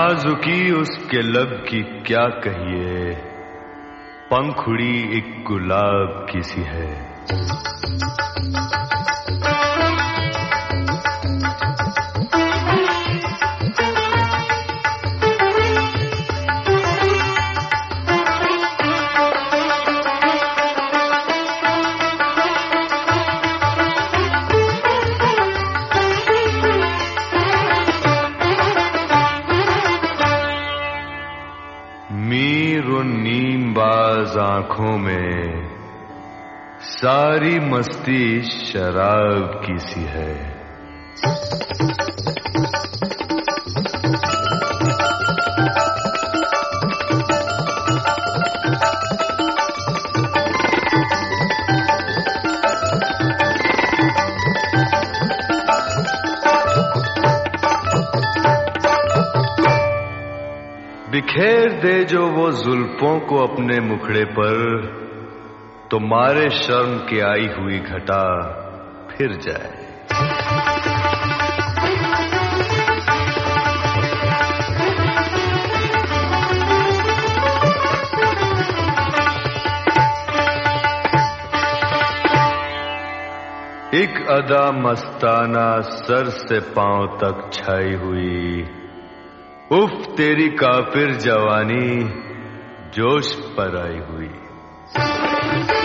नाजुकी उसके लब की क्या कहिए, पंखुड़ी एक गुलाब की सी है। मीर नीमबाज आंखों में सारी मस्ती शराब की सी है। बिखेर दे जो वो जुल्फों को अपने मुखड़े पर, तो मारे शर्म की आई हुई घटा फिर जाए। एक अदा मस्ताना सर से पांव तक छाई हुई, उफ तेरी काफिर जवानी जोश पर आई हुई।